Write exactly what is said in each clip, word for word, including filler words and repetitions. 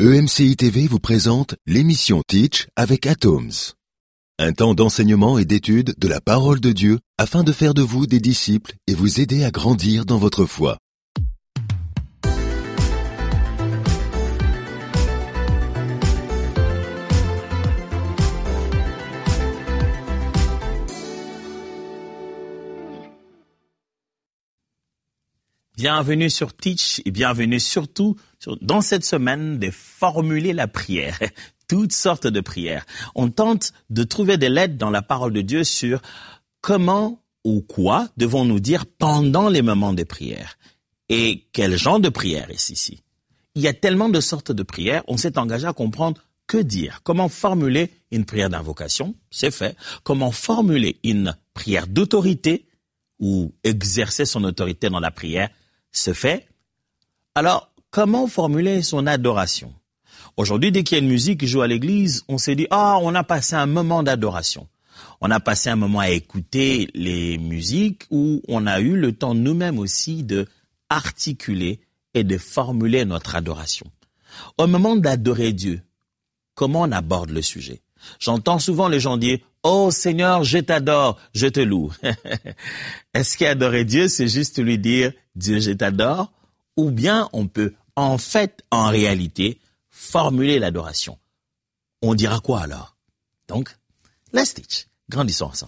E M C I T V vous présente l'émission Teach avec Atoms. Un temps d'enseignement et d'étude de la parole de Dieu afin de faire de vous des disciples et vous aider à grandir dans votre foi. Bienvenue sur Teach et bienvenue surtout sur, dans cette semaine de formuler la prière. Toutes sortes de prières. On tente de trouver des lettres dans la parole de Dieu sur comment ou quoi devons-nous dire pendant les moments de prière. Et quel genre de prière est ici? Il y a tellement de sortes de prières, on s'est engagé à comprendre que dire. Comment formuler une prière d'invocation? C'est fait. Comment formuler une prière d'autorité ou exercer son autorité dans la prière? Se fait. Alors, comment formuler son adoration? Aujourd'hui, dès qu'il y a une musique qui joue à l'église, on s'est dit, ah, on a passé un moment d'adoration. On a passé un moment à écouter les musiques où on a eu le temps nous-mêmes aussi de articuler et de formuler notre adoration. Au moment d'adorer Dieu, comment on aborde le sujet? J'entends souvent les gens dire, oh Seigneur, je t'adore, je te loue. Est-ce qu'adorer Dieu, c'est juste lui dire, Dieu, je t'adore? Ou bien on peut, en fait, en réalité, formuler l'adoration. On dira quoi alors? Donc, let's teach. Grandissons ensemble.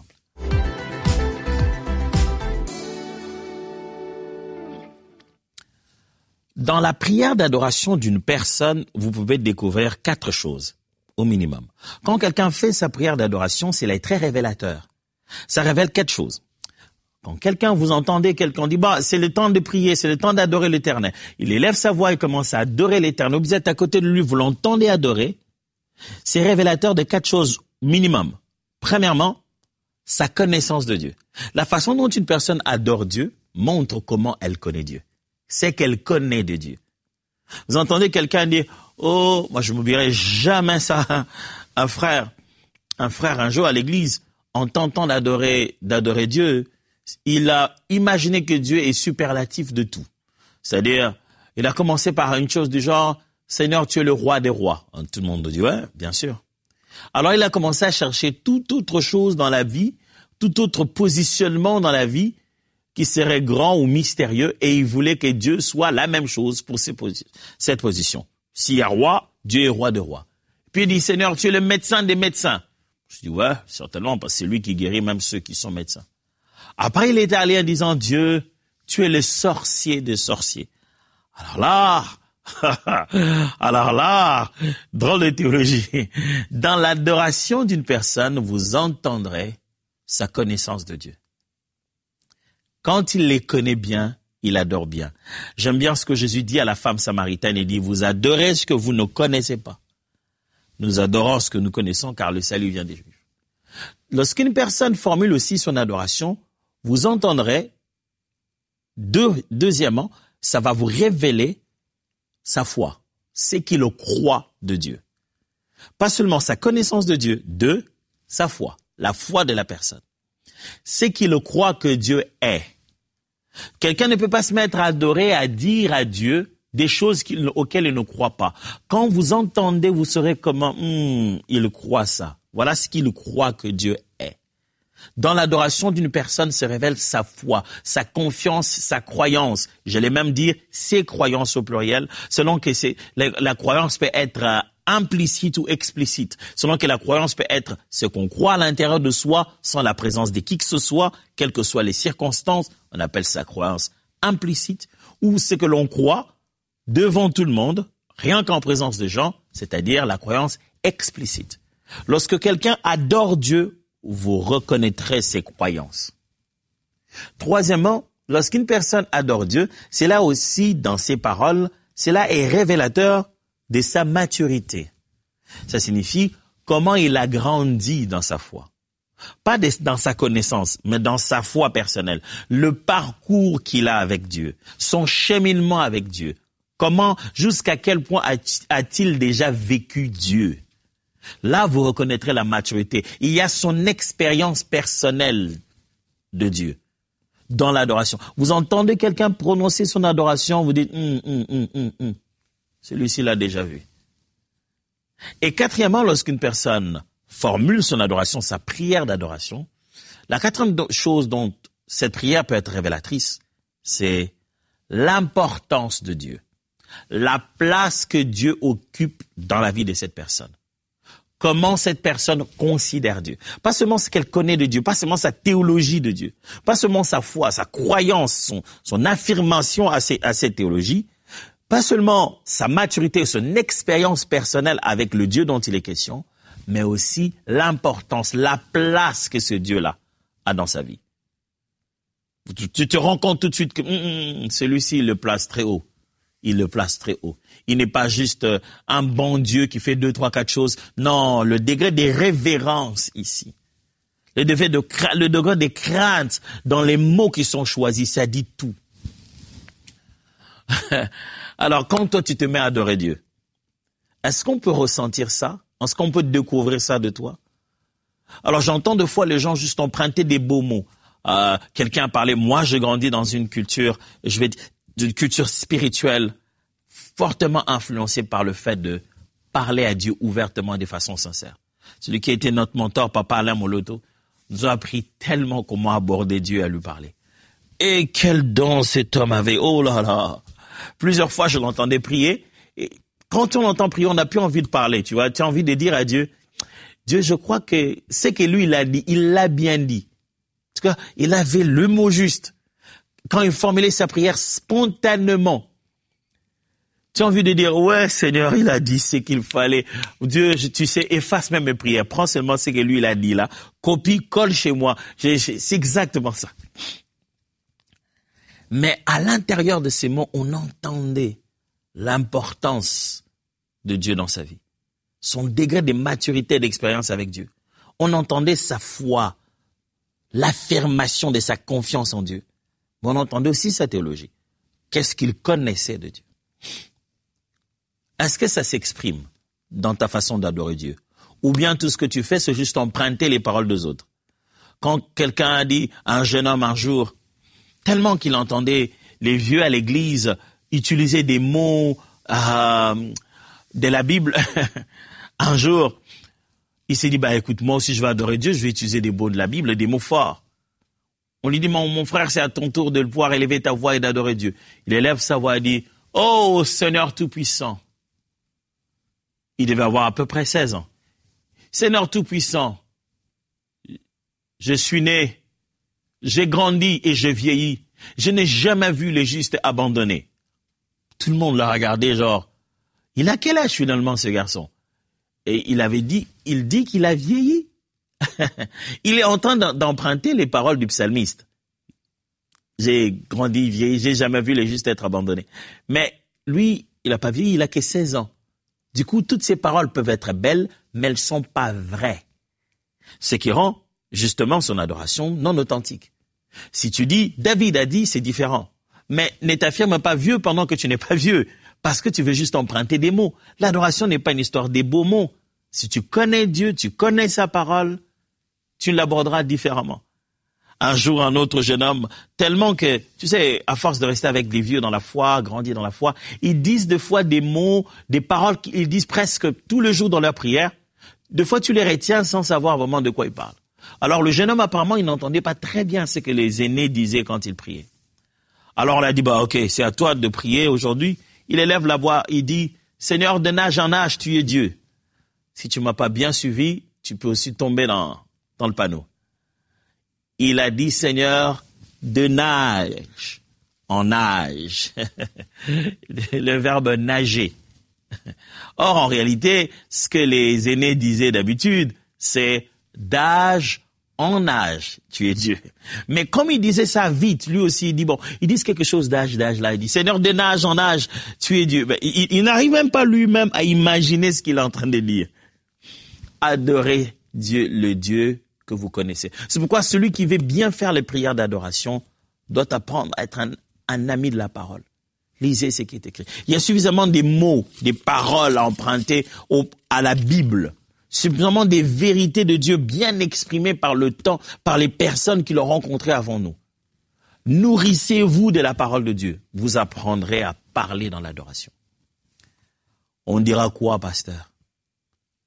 Dans la prière d'adoration d'une personne, vous pouvez découvrir quatre choses, au minimum. Quand quelqu'un fait sa prière d'adoration, c'est là très révélateur. Ça révèle quatre choses. Quand quelqu'un, vous entendez quelqu'un dit, bah, c'est le temps de prier, c'est le temps d'adorer l'Éternel. Il élève sa voix et commence à adorer l'Éternel. Vous êtes à côté de lui, vous l'entendez adorer. C'est révélateur de quatre choses minimum. Premièrement, sa connaissance de Dieu. La façon dont une personne adore Dieu montre comment elle connaît Dieu. C'est qu'elle connaît de Dieu. Vous entendez quelqu'un dire, oh, moi je ne m'oublierai jamais ça. Un frère, un frère un jour à l'église, en tentant d'adorer, d'adorer Dieu, il a imaginé que Dieu est superlatif de tout. C'est-à-dire, il a commencé par une chose du genre, Seigneur, tu es le roi des rois. Tout le monde dit, ouais, bien sûr. Alors il a commencé à chercher toute autre chose dans la vie, tout autre positionnement dans la vie qui serait grand ou mystérieux, et il voulait que Dieu soit la même chose pour ces posi- cette position. S'il y a roi, Dieu est roi des rois. Puis il dit, Seigneur, tu es le médecin des médecins. Je dis, ouais, certainement, parce que c'est lui qui guérit même ceux qui sont médecins. Après, il est allé en disant, Dieu, tu es le sorcier des sorciers. Alors là, alors là, drôle de théologie. Dans l'adoration d'une personne, vous entendrez sa connaissance de Dieu. Quand il les connaît bien, il adore bien. J'aime bien ce que Jésus dit à la femme samaritaine. Il dit, vous adorez ce que vous ne connaissez pas. Nous adorons ce que nous connaissons, car le salut vient des Juifs. Lorsqu'une personne formule aussi son adoration, vous entendrez, deux, deuxièmement, ça va vous révéler sa foi, c'est qu'il croit de Dieu. Pas seulement sa connaissance de Dieu, deux, sa foi, la foi de la personne. C'est qu'il croit que Dieu est. Quelqu'un ne peut pas se mettre à adorer, à dire à Dieu des choses qu'il, auxquelles il ne croit pas. Quand vous entendez, vous saurez comment hmm, il croit ça. Voilà ce qu'il croit que Dieu est. Dans l'adoration d'une personne se révèle sa foi, sa confiance, sa croyance. J'allais même dire ses croyances au pluriel, selon que c'est, la, la croyance peut être euh, implicite ou explicite, selon que la croyance peut être ce qu'on croit à l'intérieur de soi, sans la présence de qui que ce soit, quelles que soient les circonstances, on appelle ça croyance implicite, ou ce que l'on croit devant tout le monde, rien qu'en présence de gens, c'est-à-dire la croyance explicite. Lorsque quelqu'un adore Dieu, vous reconnaîtrez ses croyances. Troisièmement, lorsqu'une personne adore Dieu, c'est là aussi, dans ses paroles, cela est révélateur de sa maturité. Ça signifie comment il a grandi dans sa foi. Pas dans sa connaissance, mais dans sa foi personnelle. Le parcours qu'il a avec Dieu, son cheminement avec Dieu. Comment, jusqu'à quel point a-t-il déjà vécu Dieu? Là, vous reconnaîtrez la maturité. Il y a son expérience personnelle de Dieu dans l'adoration. Vous entendez quelqu'un prononcer son adoration, vous dites hum, hum, hum, hum, hum. Celui-ci l'a déjà vu. Et quatrièmement, lorsqu'une personne formule son adoration, sa prière d'adoration, la quatrième chose dont cette prière peut être révélatrice, c'est l'importance de Dieu, la place que Dieu occupe dans la vie de cette personne. Comment cette personne considère Dieu. Pas seulement ce qu'elle connaît de Dieu, pas seulement sa théologie de Dieu, pas seulement sa foi, sa croyance, son, son affirmation à, ces, à cette théologie, pas seulement sa maturité, son expérience personnelle avec le Dieu dont il est question, mais aussi l'importance, la place que ce Dieu-là a dans sa vie. Tu, tu te rends compte tout de suite que mm, mm, celui-ci, il le place très haut. Il le place très haut. Il n'est pas juste un bon Dieu qui fait deux, trois, quatre choses. Non, le degré des révérences ici, le degré, de, le degré des craintes dans les mots qui sont choisis, ça dit tout. Alors, quand toi, tu te mets à adorer Dieu, est-ce qu'on peut ressentir ça? Est-ce qu'on peut découvrir ça de toi? Alors, j'entends des fois les gens juste emprunter des beaux mots. Euh, quelqu'un a parlé, moi, j'ai grandi dans une culture, je vais dire, d'une culture spirituelle fortement influencée par le fait de parler à Dieu ouvertement et de façon sincère. Celui qui a été notre mentor, Papa Alain Moloto, nous a appris tellement comment aborder Dieu et à lui parler. Et quel don cet homme avait, oh là là. Plusieurs fois, je l'entendais prier. Et quand on l'entend prier, on n'a plus envie de parler, tu vois. Tu as envie de dire à Dieu, Dieu, je crois que ce que lui, il a dit, il l'a bien dit. En tout cas, il avait le mot juste. Quand il formulait sa prière spontanément, tu as envie de dire, ouais, Seigneur, il a dit ce qu'il fallait. Dieu, je, tu sais, efface même mes prières. Prends seulement ce que lui, il a dit là. Copie, colle chez moi. J'ai, j'ai, c'est exactement ça. Mais à l'intérieur de ces mots, on entendait l'importance de Dieu dans sa vie. Son degré de maturité et d'expérience avec Dieu. On entendait sa foi, l'affirmation de sa confiance en Dieu. Mais on entendait aussi sa théologie. Qu'est-ce qu'il connaissait de Dieu? Est-ce que ça s'exprime dans ta façon d'adorer Dieu? Ou bien tout ce que tu fais, c'est juste emprunter les paroles des autres? Quand quelqu'un a dit à un jeune homme un jour, tellement qu'il entendait les vieux à l'église utiliser des mots euh, de la Bible, un jour, il s'est dit, bah écoute, moi aussi je vais adorer Dieu, je vais utiliser des mots de la Bible, des mots forts. On lui dit, mon, mon frère, c'est à ton tour de pouvoir élever ta voix et d'adorer Dieu. Il élève sa voix et dit, oh Seigneur Tout-Puissant. Il devait avoir à peu près seize ans. Seigneur Tout-Puissant, je suis né, j'ai grandi et je vieillis. Je n'ai jamais vu les justes abandonnés. Tout le monde l'a regardé genre, il a quel âge finalement ce garçon? Et il avait dit, il dit qu'il a vieilli. Il est en train d'emprunter les paroles du psalmiste. J'ai grandi, vieilli, j'ai jamais vu les justes être abandonnés. Mais lui, il n'a pas vieilli, il a que seize ans. Du coup, toutes ces paroles peuvent être belles, mais elles ne sont pas vraies. Ce qui rend justement son adoration non authentique. Si tu dis, David a dit, c'est différent. Mais ne t'affirme pas vieux pendant que tu n'es pas vieux, parce que tu veux juste emprunter des mots. L'adoration n'est pas une histoire des beaux mots. Si tu connais Dieu, tu connais sa parole, tu l'aborderas différemment. Un jour, un autre jeune homme, tellement que, tu sais, à force de rester avec des vieux dans la foi, grandir dans la foi, ils disent des fois des mots, des paroles qu'ils disent presque tout le jour dans leur prière. Des fois, tu les retiens sans savoir vraiment de quoi ils parlent. Alors, le jeune homme, apparemment, il n'entendait pas très bien ce que les aînés disaient quand ils priaient. Alors, on a dit, bah, ok, c'est à toi de prier aujourd'hui. Il élève la voix, il dit, Seigneur, de âge en âge, tu es Dieu. Si tu m'as pas bien suivi, tu peux aussi tomber dans, dans le panneau. Il a dit, Seigneur, de nage en âge. Le verbe nager. Or, en réalité, ce que les aînés disaient d'habitude, c'est d'âge en âge, tu es Dieu. Mais comme il disait ça vite, lui aussi, il dit, bon, ils disent quelque chose d'âge, d'âge là. Il dit, Seigneur, de nage en âge, tu es Dieu. Ben, il, il n'arrive même pas lui-même à imaginer ce qu'il est en train de dire. Adorez Dieu, le Dieu que vous connaissez. C'est pourquoi celui qui veut bien faire les prières d'adoration doit apprendre à être un, un ami de la parole. Lisez ce qui est écrit. Il y a suffisamment des mots, des paroles à emprunter au, à la Bible. Suffisamment des vérités de Dieu bien exprimées par le temps, par les personnes qui l'ont rencontré avant nous. Nourrissez-vous de la parole de Dieu. Vous apprendrez à parler dans l'adoration. On dira quoi, pasteur?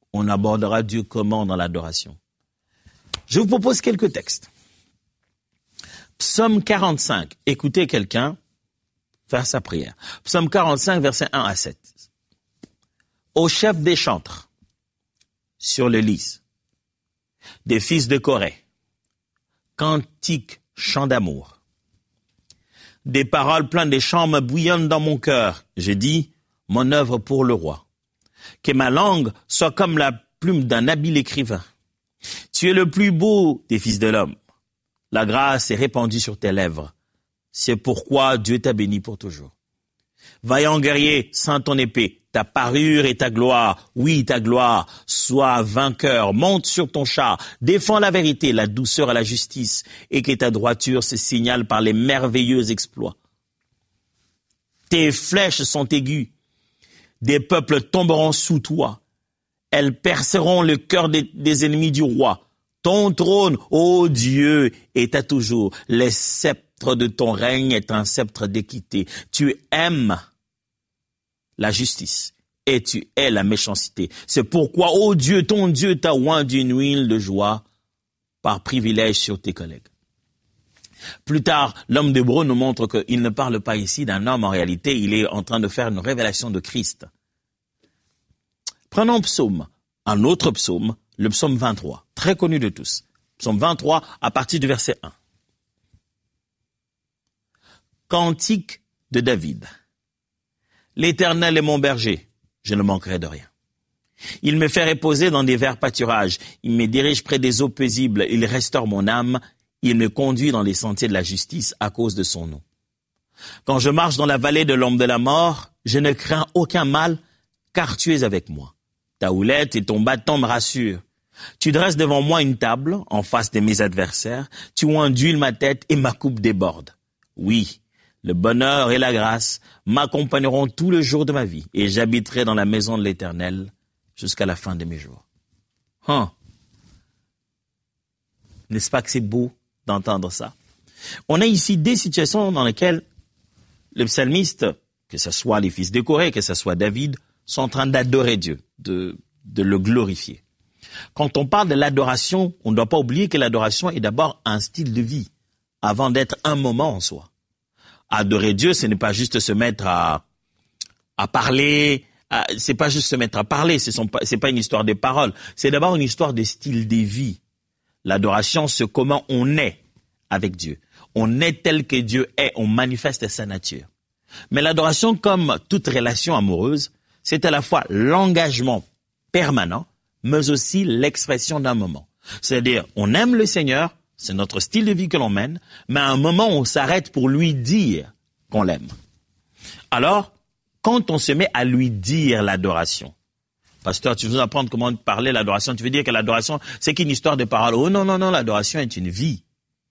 On abordera Dieu comment dans l'adoration? Je vous propose quelques textes. Psaume quarante-cinq. Écoutez quelqu'un faire sa prière. Psaume quarante-cinq, versets un à sept. Au chef des chantres, sur le lys, des fils de Corée, cantique, chant d'amour. Des paroles pleines des chants me bouillonnent dans mon cœur. Je dis, mon œuvre pour le roi. Que ma langue soit comme la plume d'un habile écrivain. Tu es le plus beau des fils de l'homme. La grâce est répandue sur tes lèvres. C'est pourquoi Dieu t'a béni pour toujours. Vaillant guerrier, sens ton épée, ta parure et ta gloire, oui ta gloire, sois vainqueur, monte sur ton char, défends la vérité, la douceur et la justice, et que ta droiture se signale par les merveilleux exploits. Tes flèches sont aiguës, des peuples tomberont sous toi, elles perceront le cœur des, des ennemis du roi. Ton trône, ô Dieu, est à toujours. Le sceptre de ton règne est un sceptre d'équité. Tu aimes la justice et tu hais la méchanceté. C'est pourquoi, ô Dieu, ton Dieu t'a oint d'une huile de joie par privilège sur tes collègues. Plus tard, l'homme d'Hébreu nous montre qu'il ne parle pas ici d'un homme. En réalité, il est en train de faire une révélation de Christ. Prenons psaume, un autre psaume, le psaume vingt-trois, très connu de tous. Psaume vingt-trois, à partir du verset un. Cantique de David. L'Éternel est mon berger, je ne manquerai de rien. Il me fait reposer dans des verts pâturages, il me dirige près des eaux paisibles, il restaure mon âme, il me conduit dans les sentiers de la justice à cause de son nom. Quand je marche dans la vallée de l'ombre de la mort, je ne crains aucun mal, car tu es avec moi. Ta houlette et ton bâton me rassurent. Tu dresses devant moi une table, en face de mes adversaires. Tu enduis ma tête et ma coupe déborde. Oui, le bonheur et la grâce m'accompagneront tout le jour de ma vie, et j'habiterai dans la maison de l'Éternel jusqu'à la fin de mes jours. Hein? N'est-ce pas que c'est beau d'entendre ça? On a ici des situations dans lesquelles le psalmiste, que ce soit les fils de Corée, que ce soit David, sont en train d'adorer Dieu, de, de le glorifier. Quand on parle de l'adoration, on ne doit pas oublier que l'adoration est d'abord un style de vie, avant d'être un moment en soi. Adorer Dieu, ce n'est pas juste se mettre à, à parler, à, c'est pas juste se mettre à parler, ce sont pas, c'est pas une histoire de paroles, c'est d'abord une histoire de style de vie. L'adoration, c'est comment on est avec Dieu. On est tel que Dieu est, on manifeste sa nature. Mais l'adoration, comme toute relation amoureuse, c'est à la fois l'engagement permanent, mais aussi l'expression d'un moment. C'est-à-dire, on aime le Seigneur, c'est notre style de vie que l'on mène, mais à un moment, on s'arrête pour lui dire qu'on l'aime. Alors, quand on se met à lui dire l'adoration, pasteur, tu veux nous apprendre comment parler l'adoration, tu veux dire que l'adoration, c'est qu'une histoire de parole. Oh non, non, non, l'adoration est une vie.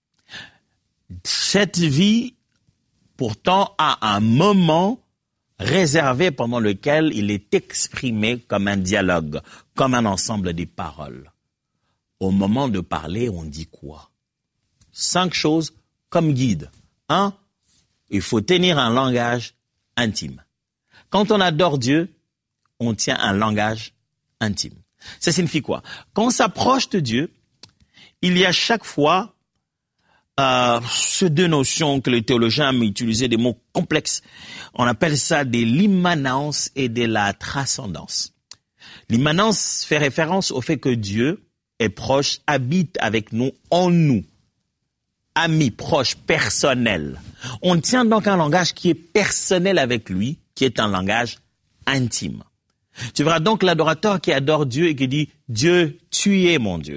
Cette vie, pourtant, a un moment réservé pendant lequel il est exprimé comme un dialogue, comme un ensemble de paroles. Au moment de parler, on dit quoi? Cinq choses comme guide. Un, il faut tenir un langage intime. Quand on adore Dieu, on tient un langage intime. Ça signifie quoi? Quand on s'approche de Dieu, il y a chaque fois Euh, ces deux notions que les théologiens ont utilisées, des mots complexes. On appelle ça de l'immanence et de la transcendance. L'immanence fait référence au fait que Dieu est proche, habite avec nous, en nous. Ami, proche, personnel. On tient donc un langage qui est personnel avec lui, qui est un langage intime. Tu verras donc l'adorateur qui adore Dieu et qui dit « Dieu, tu es mon Dieu ».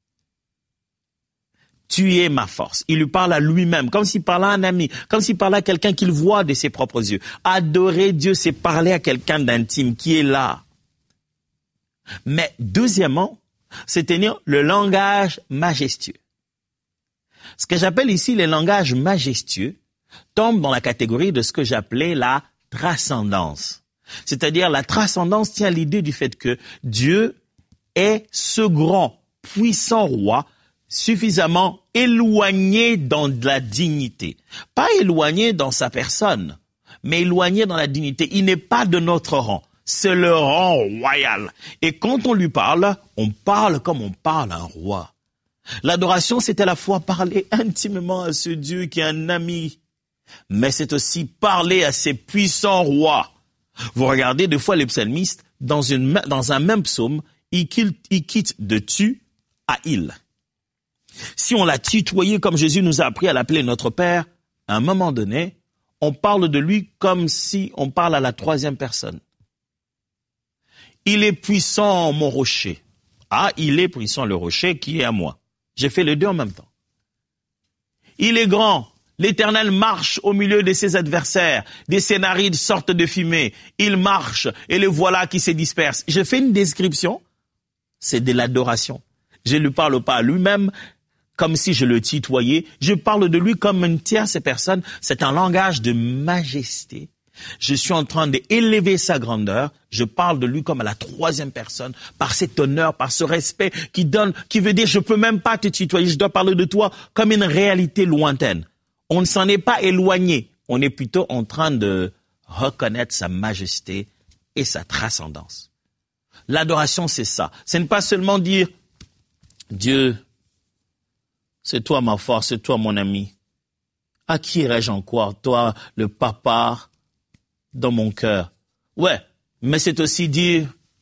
Tu es ma force. Il lui parle à lui-même, comme s'il parlait à un ami, comme s'il parlait à quelqu'un qu'il voit de ses propres yeux. Adorer Dieu, c'est parler à quelqu'un d'intime qui est là. Mais deuxièmement, c'est tenir le langage majestueux. Ce que j'appelle ici le langage majestueux tombe dans la catégorie de ce que j'appelais la transcendance. C'est-à-dire la transcendance tient l'idée du fait que Dieu est ce grand, puissant roi suffisamment éloigné dans la dignité. Pas éloigné dans sa personne, mais éloigné dans la dignité. Il n'est pas de notre rang. C'est le rang royal. Et quand on lui parle, on parle comme on parle à un roi. L'adoration, c'est à la fois parler intimement à ce Dieu qui est un ami, mais c'est aussi parler à ces puissants rois. Vous regardez des fois les psalmistes, dans, une, dans un même psaume, ils quittent, ils quittent de tu à il. Si on l'a tutoyé comme Jésus nous a appris à l'appeler notre Père, à un moment donné, on parle de lui comme si on parle à la troisième personne. Il est puissant, mon rocher. Ah, il est puissant, le rocher qui est à moi. J'ai fait les deux en même temps. Il est grand. L'Éternel marche au milieu de ses adversaires. Des scénarides sortent de fumée. Il marche et les voilà qui se dispersent. Je fais une description. C'est de l'adoration. Je ne lui parle pas à lui-même comme si je le tutoyais. Je parle de lui comme une tierce personne. C'est un langage de majesté. Je suis en train d'élever sa grandeur. Je parle de lui comme à la troisième personne, par cet honneur, par ce respect qui donne, qui veut dire je peux même pas te tutoyer. Je dois parler de toi comme une réalité lointaine. On ne s'en est pas éloigné. On est plutôt en train de reconnaître sa majesté et sa transcendance. L'adoration, c'est ça. Ce n'est pas seulement dire Dieu, c'est toi ma force, c'est toi mon ami. À qui irais-je en croire? Toi, le papa dans mon cœur. Ouais, mais c'est aussi dire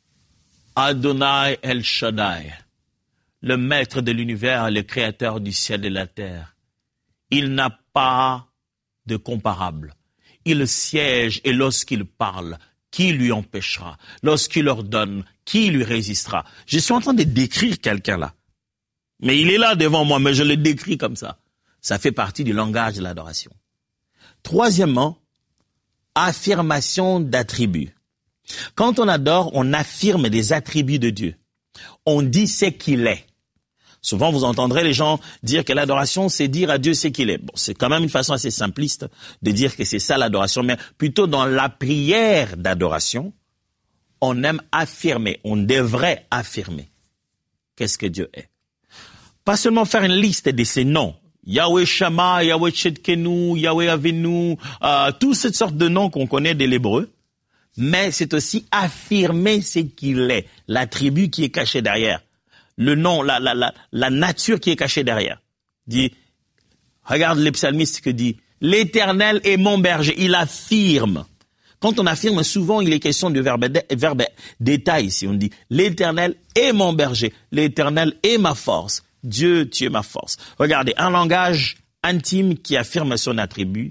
Adonai El Shaddai, le maître de l'univers, le créateur du ciel et de la terre. Il n'a pas de comparable. Il siège et lorsqu'il parle, qui lui empêchera? Lorsqu'il ordonne, qui lui résistera? Je suis en train de décrire quelqu'un là. Mais il est là devant moi, mais je le décris comme ça. Ça fait partie du langage de l'adoration. Troisièmement, affirmation d'attributs. Quand on adore, on affirme des attributs de Dieu. On dit ce qu'il est. Souvent, vous entendrez les gens dire que l'adoration, c'est dire à Dieu ce qu'il est. Bon, c'est quand même une façon assez simpliste de dire que c'est ça l'adoration, mais plutôt dans la prière d'adoration, on aime affirmer, on devrait affirmer qu'est-ce que Dieu est. Pas seulement faire une liste de ses noms. Yahweh Shammah, Yahweh Tchedkenu, Yahweh Avenu, euh, toutes ces sortes de noms qu'on connaît de l'hébreu. Mais c'est aussi affirmer ce qu'il est, l'attribut qui est caché derrière. Le nom, la, la, la, la nature qui est cachée derrière. Dit, regarde les psalmistes que dit, l'Éternel est mon berger. Il affirme. Quand on affirme, souvent il est question du verbe, de, verbe détail ici. On dit, l'Éternel est mon berger. L'Éternel est ma force. Dieu, tu es ma force. Regardez, un langage intime qui affirme son attribut.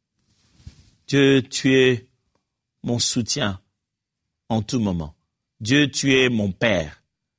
Dieu, tu es mon soutien en tout moment. Dieu, tu es mon Père.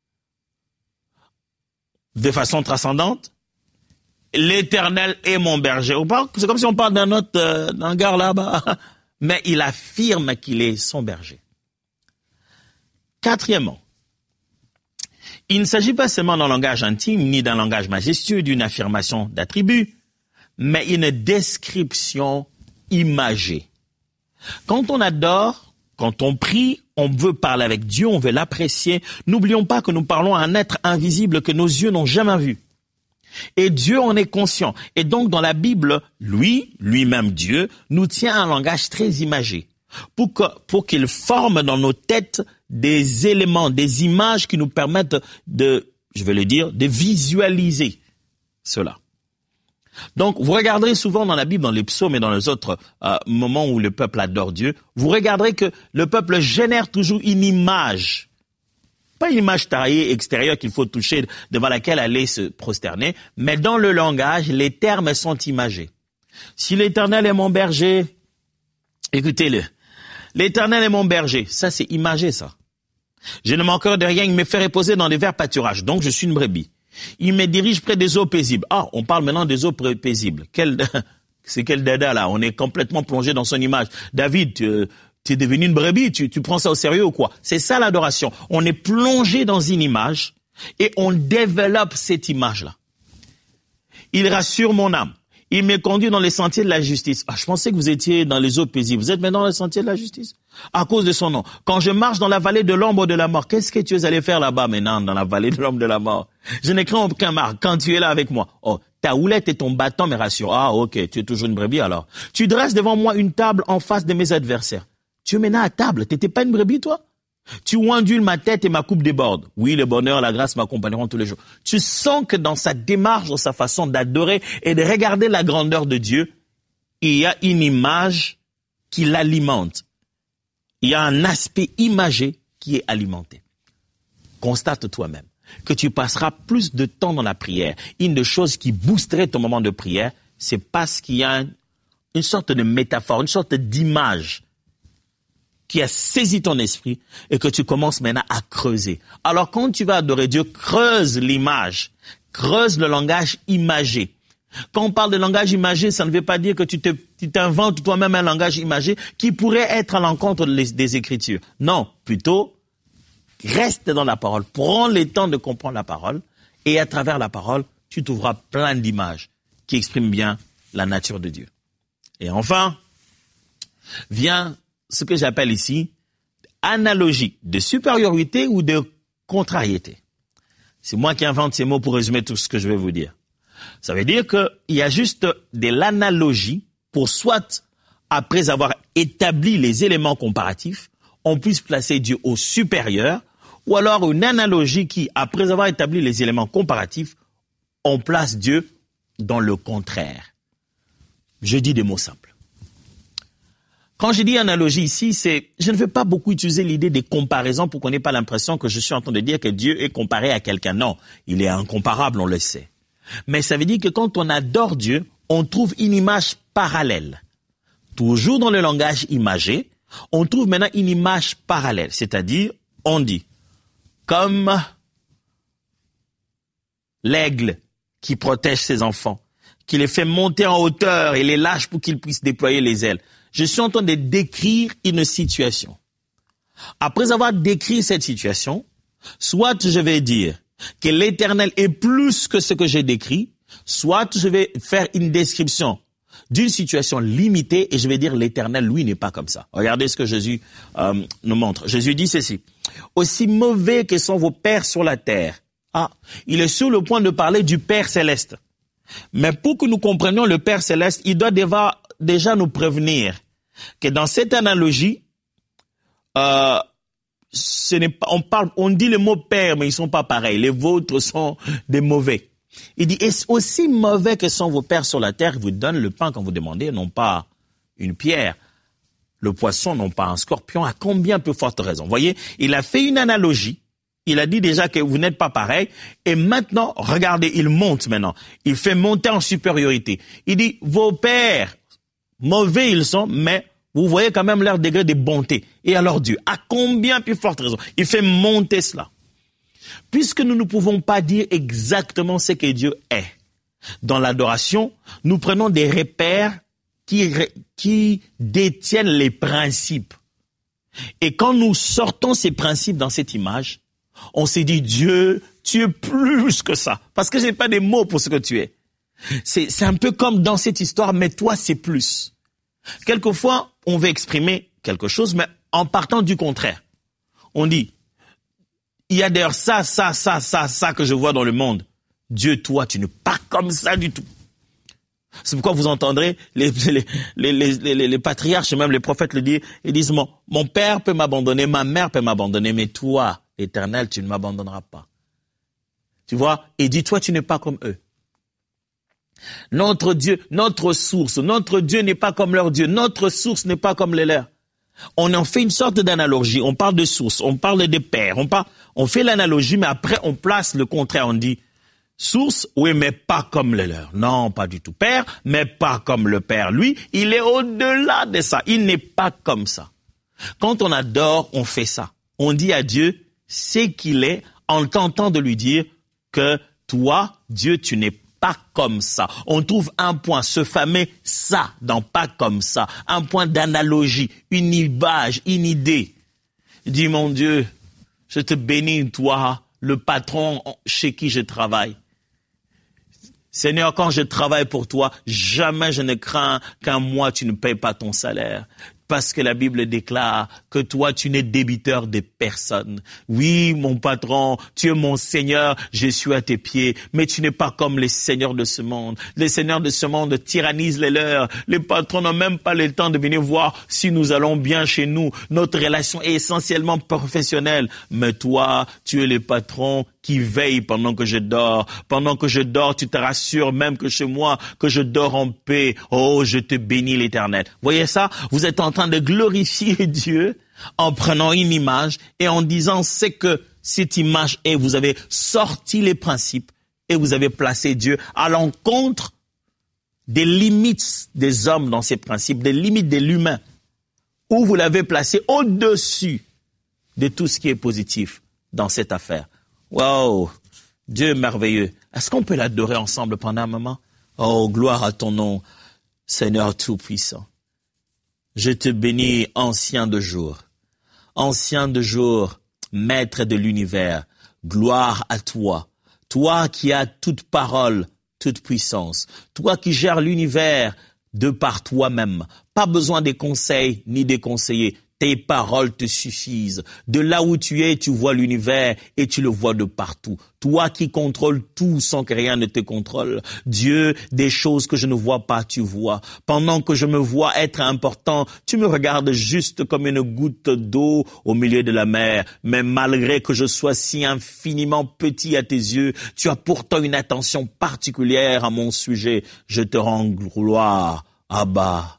De façon transcendante, l'Éternel est mon berger. C'est comme si on parle d'un autre euh, d'un gars là-bas. Mais il affirme qu'il est son berger. Quatrièmement, il ne s'agit pas seulement d'un langage intime, ni d'un langage majestueux, d'une affirmation d'attribut, mais une description imagée. Quand on adore, quand on prie, on veut parler avec Dieu, on veut l'apprécier. N'oublions pas que nous parlons à un être invisible que nos yeux n'ont jamais vu. Et Dieu en est conscient. Et donc dans la Bible, lui, lui-même Dieu, nous tient un langage très imagé. Pour que, pour qu'il forme dans nos têtes des éléments, des images qui nous permettent de, je vais le dire, de visualiser cela. Donc, vous regarderez souvent dans la Bible, dans les psaumes et dans les autres euh, moments où le peuple adore Dieu, vous regarderez que le peuple génère toujours une image. Pas une image taillée extérieure qu'il faut toucher, devant laquelle aller se prosterner, mais dans le langage, les termes sont imagés. Si l'Éternel est mon berger, écoutez-le. L'Éternel est mon berger. Ça, c'est imagé, ça. Je ne manquerai de rien, il me fait reposer dans des verts pâturages. Donc, je suis une brebis. Il me dirige près des eaux paisibles. Ah, on parle maintenant des eaux paisibles. Quel, c'est quel dada, là? On est complètement plongé dans son image. David, tu, tu es devenu une brebis, tu, tu prends ça au sérieux ou quoi? C'est ça l'adoration. On est plongé dans une image et on développe cette image-là. Il rassure mon âme. Il me conduit dans les sentiers de la justice. Ah, je pensais que vous étiez dans les eaux paisibles. Vous êtes maintenant dans les sentiers de la justice? À cause de son nom. Quand je marche dans la vallée de l'ombre de la mort, qu'est-ce que tu es allé faire là-bas maintenant, dans la vallée de l'ombre de la mort? Je n'ai craint aucun mal quand tu es là avec moi. Oh, ta houlette et ton bâton me rassurent. Ah, ok, tu es toujours une brebis alors. Tu dresses devant moi une table en face de mes adversaires. Tu es maintenant à table. T'étais pas une brebis, toi? Tu ondules ma tête et ma coupe déborde. Oui, le bonheur et la grâce m'accompagneront tous les jours. Tu sens que dans sa démarche, dans sa façon d'adorer et de regarder la grandeur de Dieu, il y a une image qui l'alimente. Il y a un aspect imagé qui est alimenté. Constate toi-même que tu passeras plus de temps dans la prière. Une des choses qui boosterait ton moment de prière, c'est parce qu'il y a une, une sorte de métaphore, une sorte d'image qui a saisi ton esprit et que tu commences maintenant à creuser. Alors quand tu vas adorer Dieu, creuse l'image, creuse le langage imagé. Quand on parle de langage imagé, ça ne veut pas dire que tu te, tu t'inventes toi-même un langage imagé qui pourrait être à l'encontre des, des Écritures. Non, plutôt, reste dans la parole, prends le temps de comprendre la parole et à travers la parole, tu trouveras plein d'images qui expriment bien la nature de Dieu. Et enfin, vient ce que j'appelle ici analogie de supériorité ou de contrariété. C'est moi qui invente ces mots pour résumer tout ce que je vais vous dire. Ça veut dire qu'il y a juste de l'analogie pour soit, après avoir établi les éléments comparatifs, on puisse placer Dieu au supérieur, ou alors une analogie qui, après avoir établi les éléments comparatifs, on place Dieu dans le contraire. Je dis des mots simples. Quand je dis analogie ici, c'est, je ne veux pas beaucoup utiliser l'idée des comparaisons pour qu'on n'ait pas l'impression que je suis en train de dire que Dieu est comparé à quelqu'un. Non, il est incomparable, on le sait. Mais ça veut dire que quand on adore Dieu, on trouve une image parallèle. Toujours dans le langage imagé, on trouve maintenant une image parallèle. C'est-à-dire, on dit, comme l'aigle qui protège ses enfants, qui les fait monter en hauteur et les lâche pour qu'ils puissent déployer les ailes. Je suis en train de décrire une situation. Après avoir décrit cette situation, soit je vais dire que l'Éternel est plus que ce que j'ai décrit, soit je vais faire une description d'une situation limitée et je vais dire l'Éternel, lui, n'est pas comme ça. Regardez ce que Jésus euh, nous montre. Jésus dit ceci. Aussi mauvais que sont vos pères sur la terre. Ah, il est sur le point de parler du Père céleste. Mais pour que nous comprenions le Père céleste, il doit déjà, déjà nous prévenir que dans cette analogie, euh, ce n'est pas, on parle, on dit le mot père, mais ils sont pas pareils. Les vôtres sont des mauvais. Il dit, est aussi mauvais que sont vos pères sur la terre, ils vous donnent le pain quand vous demandez, non pas une pierre. Le poisson, non pas un scorpion. À combien plus forte raison? Vous voyez, il a fait une analogie. Il a dit déjà que vous n'êtes pas pareil. Et maintenant, regardez, il monte maintenant. Il fait monter en supériorité. Il dit, vos pères, mauvais ils sont, mais vous voyez quand même leur degré de bonté. Et alors Dieu, à combien plus forte raison? Il fait monter cela. Puisque nous ne pouvons pas dire exactement ce que Dieu est. Dans l'adoration, nous prenons des repères qui, qui détiennent les principes. Et quand nous sortons ces principes dans cette image, on s'est dit, Dieu, tu es plus que ça. Parce que je n'ai pas des mots pour ce que tu es. C'est, c'est un peu comme dans cette histoire, mais toi, c'est plus. Quelquefois, on veut exprimer quelque chose, mais en partant du contraire. On dit, il y a d'ailleurs ça, ça, ça, ça, ça que je vois dans le monde. Dieu, toi, tu n'es pas comme ça du tout. C'est pourquoi vous entendrez les, les, les, les, les, les patriarches, même les prophètes le disent, ils disent, mon, mon père peut m'abandonner, ma mère peut m'abandonner, mais toi, l'Éternel, tu ne m'abandonneras pas. Tu vois? Et dis, toi, tu n'es pas comme eux. Notre Dieu, notre source, notre Dieu n'est pas comme leur Dieu, notre source n'est pas comme les leurs. On en fait une sorte d'analogie, on parle de source, on parle de père, on, parle, on fait l'analogie, mais après on place le contraire, on dit source, oui, mais pas comme les leurs. Non, pas du tout. Père, mais pas comme le Père. Lui, il est au-delà de ça, il n'est pas comme ça. Quand on adore, on fait ça. On dit à Dieu, c'est qu'il est, en tentant de lui dire que toi, Dieu, tu n'es pas comme ça. On trouve un point, ce fameux ça, dans pas comme ça. Un point d'analogie, une image, une idée. Il dit, mon Dieu, je te bénis, toi, le patron chez qui je travaille. Seigneur, quand je travaille pour toi, jamais je ne crains qu'un mois tu ne payes pas ton salaire. parce que la Bible déclare que toi, tu n'es débiteur de personne. Oui, mon patron, tu es mon Seigneur, je suis à tes pieds, mais tu n'es pas comme les seigneurs de ce monde. Les seigneurs de ce monde tyrannisent les leurs. Les patrons n'ont même pas le temps de venir voir si nous allons bien chez nous. Notre relation est essentiellement professionnelle. Mais toi, tu es le patron qui veille pendant que je dors. Pendant que je dors, tu te rassures même que chez moi, que je dors en paix. Oh, je te bénis l'Éternel. Voyez ça? Vous êtes en train de glorifier Dieu en prenant une image et en disant c'est que cette image est, vous avez sorti les principes et vous avez placé Dieu à l'encontre des limites des hommes dans ces principes, des limites de l'humain, où vous l'avez placé au-dessus de tout ce qui est positif dans cette affaire. Wow, Dieu merveilleux. Est-ce qu'on peut l'adorer ensemble pendant un moment? Oh, gloire à ton nom, Seigneur Tout-Puissant. Je te bénis, ancien de jour. Ancien de jour, maître de l'univers. Gloire à toi. Toi qui as toute parole, toute puissance. Toi qui gères l'univers de par toi-même. Pas besoin des conseils ni des conseillers. Tes paroles te suffisent. De là où tu es, tu vois l'univers et tu le vois de partout. Toi qui contrôles tout sans que rien ne te contrôle. Dieu, des choses que je ne vois pas, tu vois. Pendant que je me vois être important, tu me regardes juste comme une goutte d'eau au milieu de la mer. Mais malgré que je sois si infiniment petit à tes yeux, tu as pourtant une attention particulière à mon sujet. Je te rends gloire. Abba,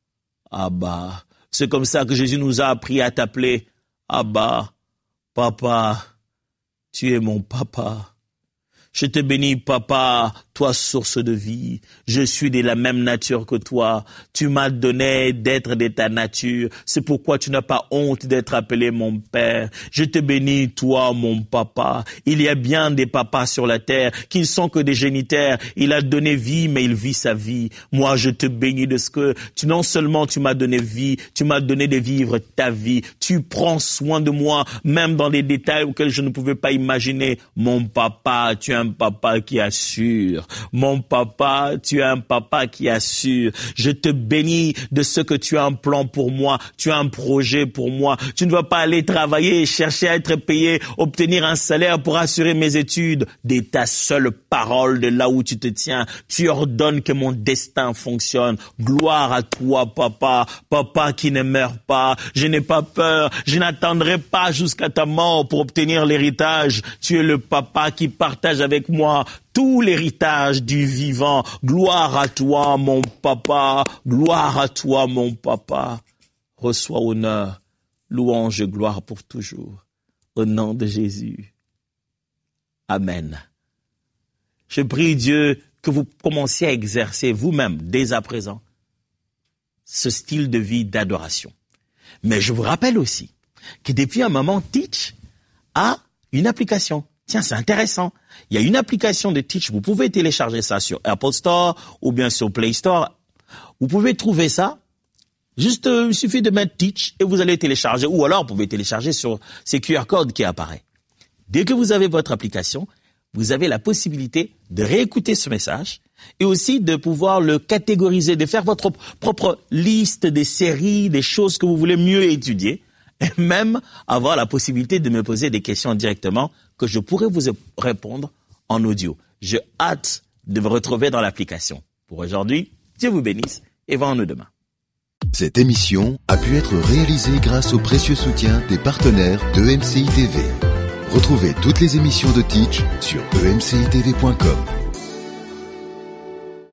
Abba. C'est comme ça que Jésus nous a appris à t'appeler Abba, Papa, tu es mon papa. Je te bénis, papa, toi, source de vie. Je suis de la même nature que toi. Tu m'as donné d'être de ta nature. C'est pourquoi tu n'as pas honte d'être appelé mon père. Je te bénis, toi, mon papa. Il y a bien des papas sur la terre qui ne sont que des génitaires. Il a donné vie, mais il vit sa vie. Moi, je te bénis de ce que tu, non seulement tu m'as donné vie, tu m'as donné de vivre ta vie. Tu prends soin de moi, même dans des détails auxquels je ne pouvais pas imaginer. Mon papa, tu es un papa qui assure. Mon papa, tu es un papa qui assure. Je te bénis de ce que tu as un plan pour moi. Tu as un projet pour moi. Tu ne vas pas aller travailler et chercher à être payé, obtenir un salaire pour assurer mes études. De ta seule parole, de là où tu te tiens, tu ordonnes que mon destin fonctionne. Gloire à toi, papa. Papa qui ne meurt pas. Je n'ai pas peur. Je n'attendrai pas jusqu'à ta mort pour obtenir l'héritage. Tu es le papa qui partage avec moi tout l'héritage du vivant. Gloire à toi, mon papa. Gloire à toi, mon papa. Reçois honneur, louange et gloire pour toujours. Au nom de Jésus. Amen. Je prie Dieu que vous commenciez à exercer vous-même, dès à présent, ce style de vie d'adoration. Mais je vous rappelle aussi que depuis un moment, Teach a une application. Tiens, c'est intéressant. Il y a une application de Teach. Vous pouvez télécharger ça sur Apple Store ou bien sur Play Store. Vous pouvez trouver ça. Juste, euh, il suffit de mettre Teach et vous allez télécharger. Ou alors, vous pouvez télécharger sur ces Q R codes qui apparaissent. Dès que vous avez votre application, vous avez la possibilité de réécouter ce message et aussi de pouvoir le catégoriser, de faire votre propre liste des séries, des choses que vous voulez mieux étudier et même avoir la possibilité de me poser des questions directement que je pourrais vous répondre en audio. J'ai hâte de vous retrouver dans l'application. Pour aujourd'hui, Dieu vous bénisse et voyons-nous demain. Cette émission a pu être réalisée grâce au précieux soutien des partenaires de E M C I T V. Retrouvez toutes les émissions de Teach sur e m c i t v point com.